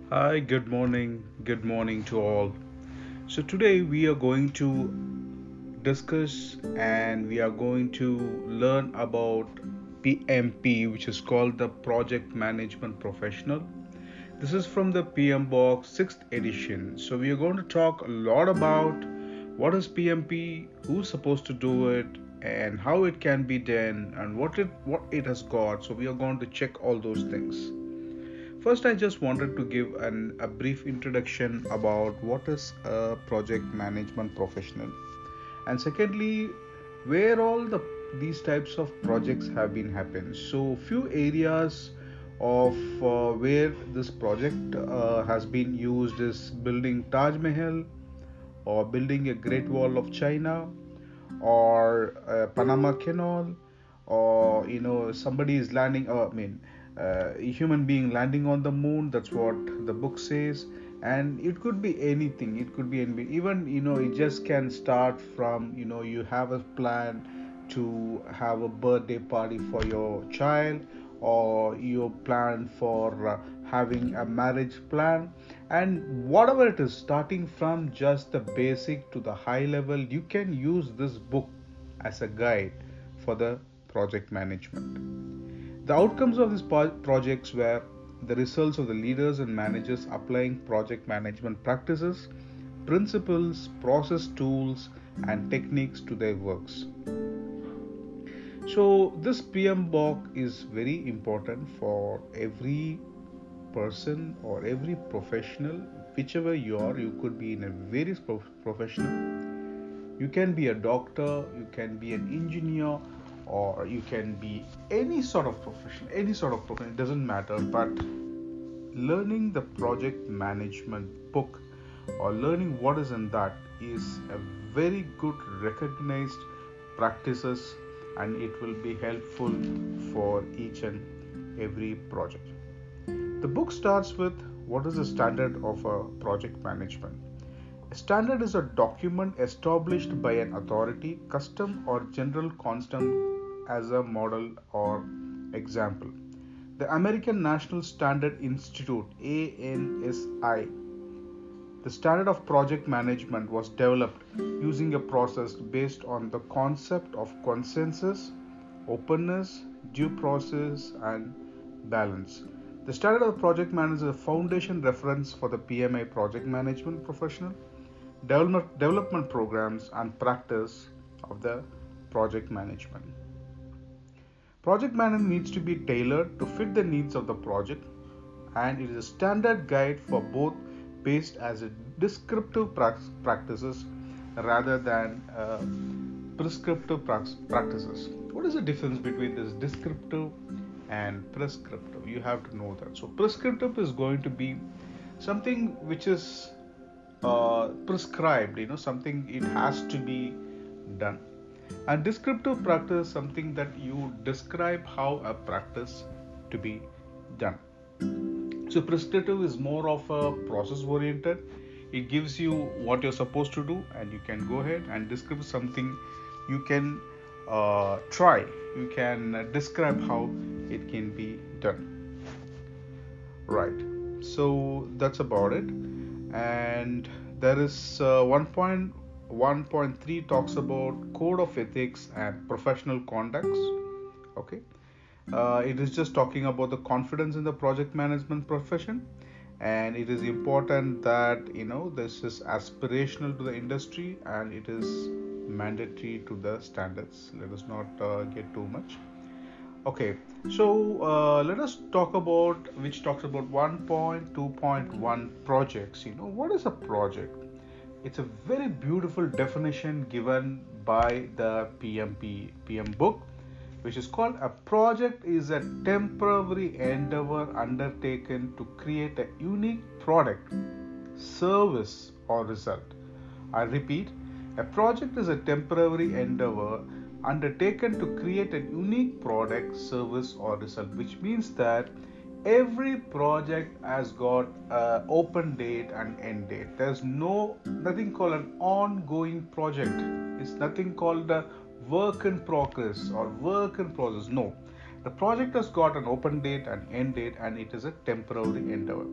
Hi, good morning. Good morning to all. So, today we are going to discuss and we are going to learn about PMP, which is called the Project Management Professional. This is from the PM Box 6th edition. So, we are going to talk a lot about what is PMP, who's supposed to do it, and how it can be done, and what it has got. So, we are going to check all those things. First, I just wanted to give a brief introduction about what is a project management professional, and secondly, where all these types of projects have been happened. So, few areas of where this project has been used is building Taj Mahal, or building a Great Wall of China, or Panama Canal, or somebody is landing. A human being landing on the moon. That's what the book says, and it could be anything. It could be anything. Even it just can start from you have a plan to have a birthday party for your child, or you plan for having a marriage plan, and whatever it is, starting from just the basic to the high level, you can use this book as a guide for the project management. The outcomes of these projects were the results of the leaders and managers applying project management practices, principles, process tools, and techniques to their works. So, this PM book is very important for every person or every professional, whichever you are. You could be in a various professional. You can be a doctor, you can be an engineer, or you can be any sort of profession, it doesn't matter. But learning the project management book, or learning what is in that, is a very good recognized practices, and it will be helpful for each and every project. The book starts with what is the standard of a project management. A standard is a document established by an authority, custom, or general constant as a model or example. The American National Standard Institute (ANSI), the standard of project management, was developed using a process based on the concept of consensus, openness, due process, and balance. The standard of project management is a foundation reference for the PMI project management professional, development programs, and practice of the project management. Project management needs to be tailored to fit the needs of the project, and it is a standard guide for both, based as a descriptive practices rather than prescriptive practices. What is the difference between this descriptive and prescriptive? You have to know that. So prescriptive is going to be something which is prescribed, something it has to be done. And descriptive practice is something that you describe how a practice to be done. So prescriptive is more of a process oriented. It gives you what you're supposed to do, and you can go ahead. And describe something you can try. You can describe how it can be done. Right. So that's about it. And there is 1.1.3 talks about code of ethics and professional conducts. Okay. It is just talking about the confidence in the project management profession, and it is important that this is aspirational to the industry, and it is mandatory to the standards. Let us not get too much. Okay, so let us talk about, which talks about 1.2.1 projects. What is a project? It's a very beautiful definition given by the PM book, which is called: a project is a temporary endeavor undertaken to create a unique product, service, or result. I repeat, a project is a temporary endeavor undertaken to create a unique product, service, or result, which means that every project has got an open date and end date. There's nothing called an ongoing project. It's nothing called a work in progress or work in process. No, the project has got an open date and end date, and it is a temporary endeavor.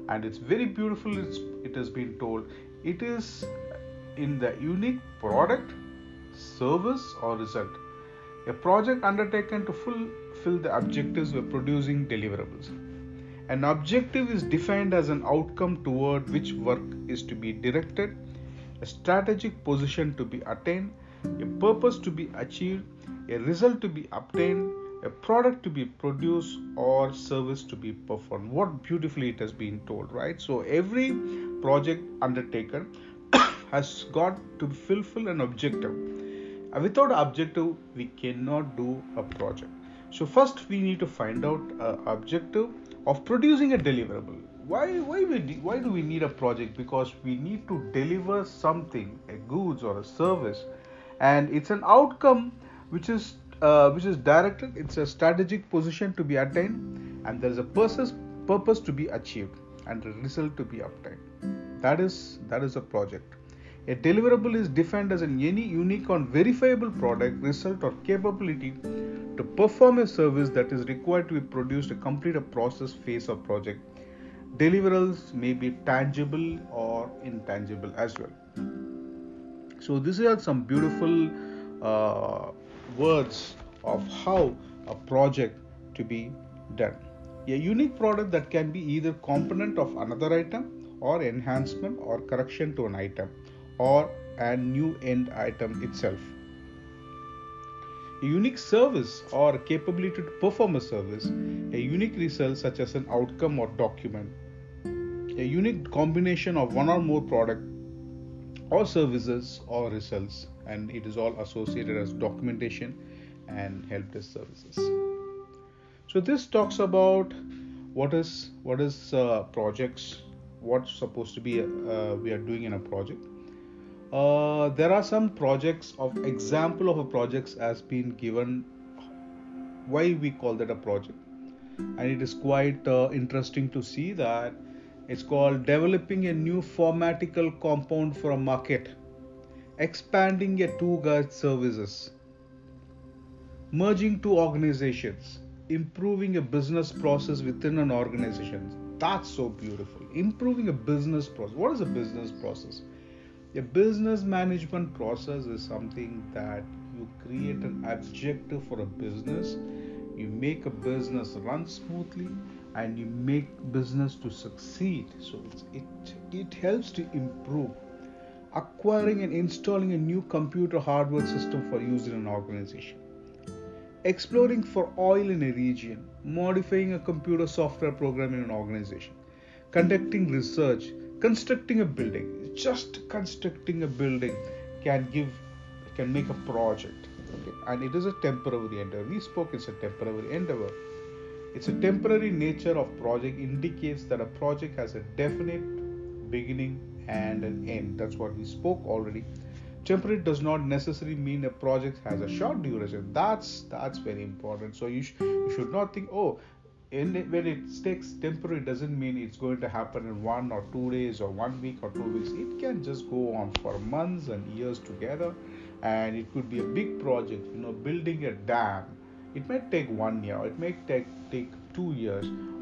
and it's very beautiful. It has been told it is in the unique product, service, or result. A project undertaken to fulfill the objectives of producing deliverables. An objective is defined as an outcome toward which work is to be directed, a strategic position to be attained, a purpose to be achieved, a result to be obtained, a product to be produced, or service to be performed. What beautifully it has been told, right? So every project undertaken has got to fulfill an objective. Without objective, we cannot do a project. So first we need to find out objective of producing a deliverable. Why do we need a project? Because we need to deliver something, a goods or a service, and it's an outcome which is directed. It's a strategic position to be attained, and there is a purpose to be achieved, and a result to be obtained. That is a project. A deliverable is defined as any unique or verifiable product, result, or capability to perform a service that is required to be produced to complete a process, phase, or project. Deliverables may be tangible or intangible as well. So these are some beautiful words of how a project to be done. A unique product that can be either component of another item, or enhancement or correction to an item, or a new end item itself. A unique service or capability to perform a service, a unique result such as an outcome or document, a unique combination of one or more product or services or results, and it is all associated as documentation and help desk services. So this talks about what is projects, what's supposed to be we are doing in a project. There are some projects of example of a projects has been given why we call that a project, and it is quite interesting to see that it's called developing a new formatical compound for a market, expanding a two-guide services, merging two organizations, improving a business process within an organization. That's so beautiful. Improving a business process. What is a business process? A business management process is something that you create an objective for a business, you make a business run smoothly, and you make business to succeed. So it helps to improve acquiring and installing a new computer hardware system for use in an organization, exploring for oil in a region, modifying a computer software program in an organization, conducting research, constructing a building. Just constructing a building can make a project, okay? And it is a temporary endeavor. We spoke it's a temporary endeavor. It's a temporary nature of project indicates that a project has a definite beginning and an end. That's what we spoke already. Temporary does not necessarily mean a project has a short duration. That's very important. So you should not think, when it takes temporary doesn't mean it's going to happen in 1 or 2 days or 1 week or 2 weeks. It can just go on for months and years together, and it could be a big project. Building a dam, it may take 1 year, it may take 2 years,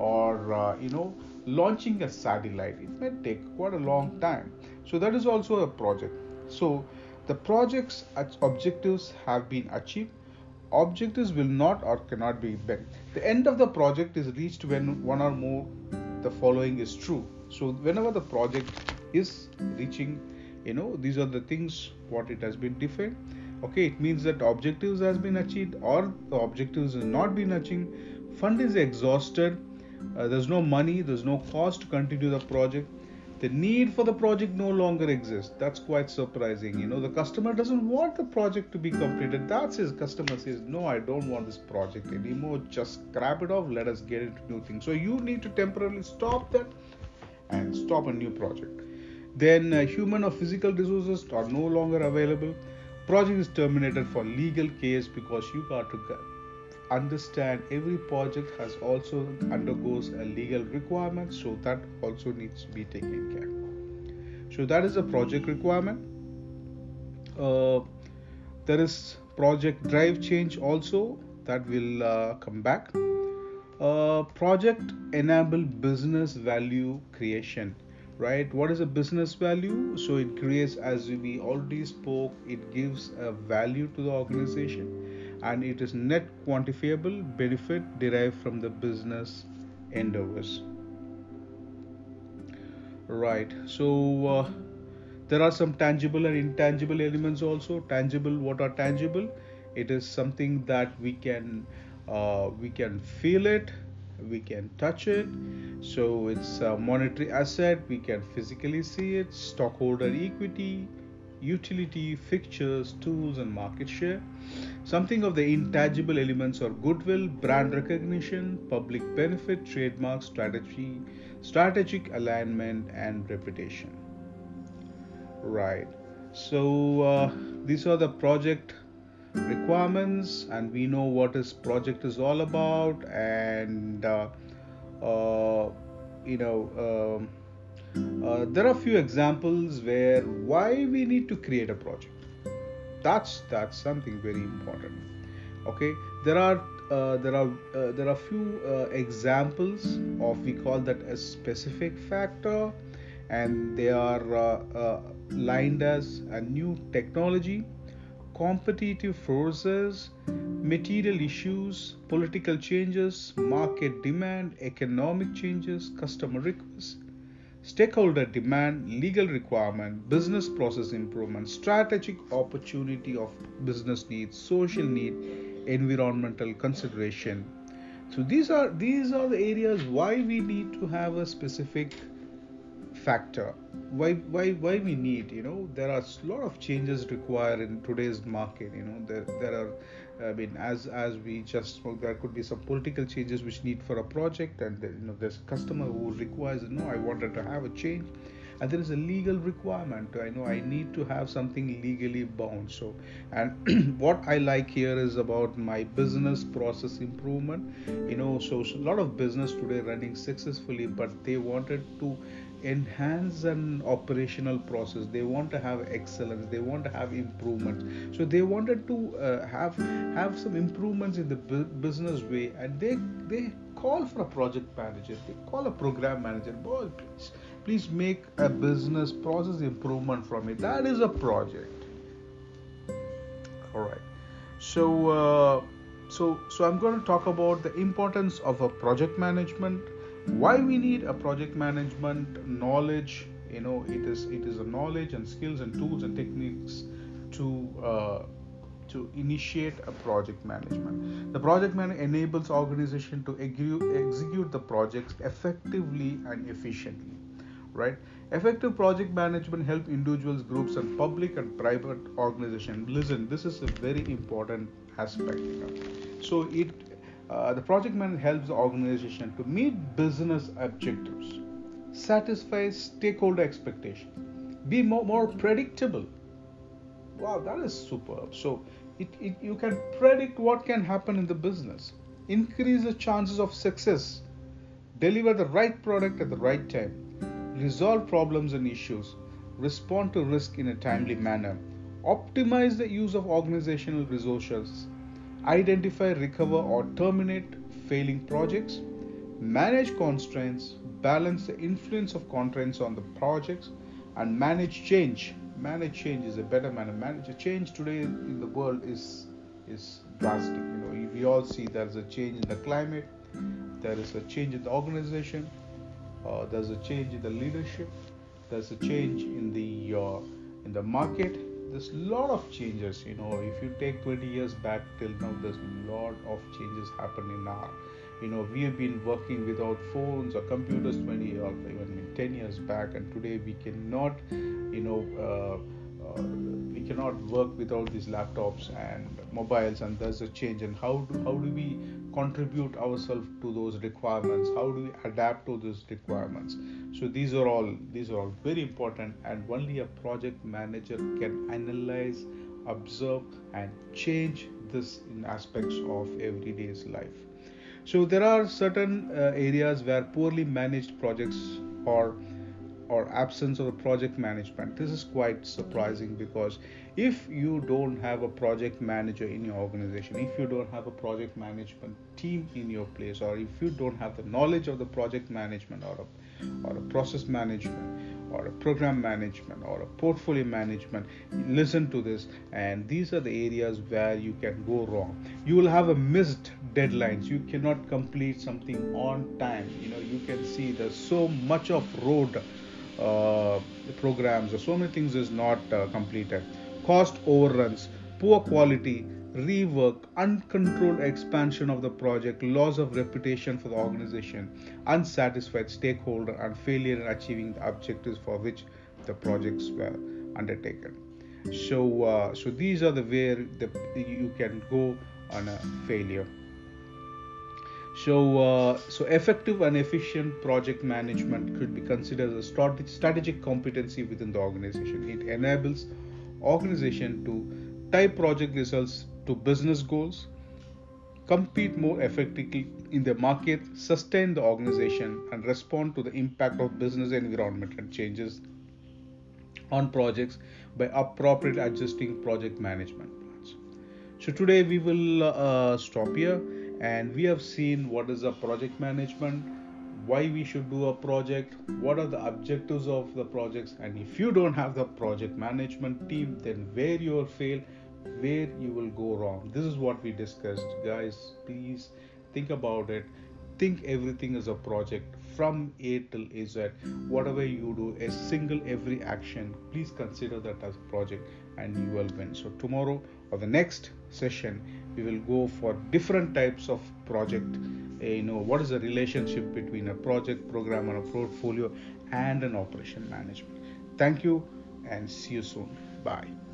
or launching a satellite, it may take quite a long time. So that is also a project. So the project's objectives have been achieved. Objectives will not or cannot be met. The end of the project is reached when one or more the following is true. So whenever the project is reaching, these are the things what it has been defined. Okay, it means that objectives has been achieved or the objectives has not been achieved. Fund is exhausted. There's no money. There's no cost to continue the project. The need for the project no longer exists. That's quite surprising. The customer doesn't want the project to be completed. That's his customer says, no, I don't want this project anymore. Just scrap it off. Let us get into new things. So you need to temporarily stop that and stop a new project. Then human or physical resources are no longer available. Project is terminated for legal case, because you got to understand every project has also undergoes a legal requirement, so that also needs to be taken care. So that is a project requirement. There is project drive change also that will come back. Project enable business value creation, right? What is a business value? So it creates, as we already spoke, it gives a value to the organization, and it is net quantifiable benefit derived from the business endeavors, right? So there are some tangible and intangible elements also. Tangible, what are tangible? It is something that we can feel it, we can touch it. So it's a monetary asset, we can physically see it. Stockholder equity, utility, fixtures, tools, and market share. Something of the intangible elements are goodwill, brand recognition, public benefit, trademark, strategy, strategic alignment, and reputation. Right. So these are the project requirements, and we know what this project is all about. And uh, you know, there are a few examples where why we need to create a project. That's something very important. Okay, there are few examples of, we call that a specific factor, and they are lined as a new technology, competitive forces, material issues, political changes, market demand, economic changes, customer requests, stakeholder demand, legal requirement, business process improvement, strategic opportunity of business needs, social need, environmental consideration. So these are the areas why we need to have a specific factor. Why we need, there are a lot of changes required in today's market. There are, I mean, as we just spoke, there could be some political changes which need for a project, and there's a customer who requires, I wanted to have a change, and there is a legal requirement. I know I need to have something legally bound. So, and what I like here is about my business process improvement. So a lot of business today running successfully, but they wanted to enhance an operational process. They want to have excellence, they want to have improvements. So they wanted to have some improvements in the business way, and they call for a project manager, they call a program manager. Boy, please make a business process improvement for me. That is a project. All right. So I'm going to talk about the importance of a project management. Why we need a project management knowledge. It is a knowledge and skills and tools and techniques to to initiate a project management. The project manager enables organization to execute the projects effectively and efficiently, right? Effective project management help individuals, groups, and public and private organizations. Listen, this is a very important aspect. So the project manager helps the organization to meet business objectives, satisfy stakeholder expectations, be more predictable. Wow, that is superb. So you can predict what can happen in the business, increase the chances of success, deliver the right product at the right time, resolve problems and issues, respond to risk in a timely manner, optimize the use of organizational resources, identify, recover, or terminate failing projects, manage constraints, balance the influence of constraints on the projects, and manage change. Manage change is a better manner. Manage a change today in the world is drastic. We all see there is a change in the climate, there is a change in the organization, there's a change in the leadership, there's a change in the market. There's a lot of changes. If you take 20 years back till now, there's a lot of changes happening now. We have been working without phones or computers 20 or even 10 years back, and today we cannot, we cannot work without these laptops and mobiles, and there's a change. And how do we contribute ourselves to those requirements? How do we adapt to those requirements? So these are all very important, and only a project manager can analyze, observe, and change this in aspects of everyday's life. So there are certain areas where poorly managed projects or or absence of the project management. This is quite surprising because if you don't have a project manager in your organization, if you don't have a project management team in your place, or if you don't have the knowledge of the project management, or a process management, or a program management, or a portfolio management, listen to this, and these are the areas where you can go wrong. You will have a missed deadlines, you cannot complete something on time. You can see there's so much of road uh, programs, or so many things is not completed. Cost overruns, poor quality, rework, uncontrolled expansion of the project, loss of reputation for the organization, unsatisfied stakeholder, and failure in achieving the objectives for which the projects were undertaken. So these are the where you can go on a failure. So effective and efficient project management could be considered as a strategic competency within the organization. It enables organization to tie project results to business goals, compete more effectively in the market, sustain the organization, and respond to the impact of business environment and changes on projects by appropriately adjusting project management plans. So today we will stop here, and we have seen what is a project management, why we should do a project, what are the objectives of the projects, and if you don't have the project management team, then where you will fail, where you will go wrong. This is what we discussed, guys. Please think about it. Think everything is a project from A till Z. Whatever you do, a single every action, please consider that as a project, and you will win. So tomorrow or the next session, we will go for different types of project. What is the relationship between a project, program, and a portfolio, and an operation management. Thank you, and see you soon. Bye.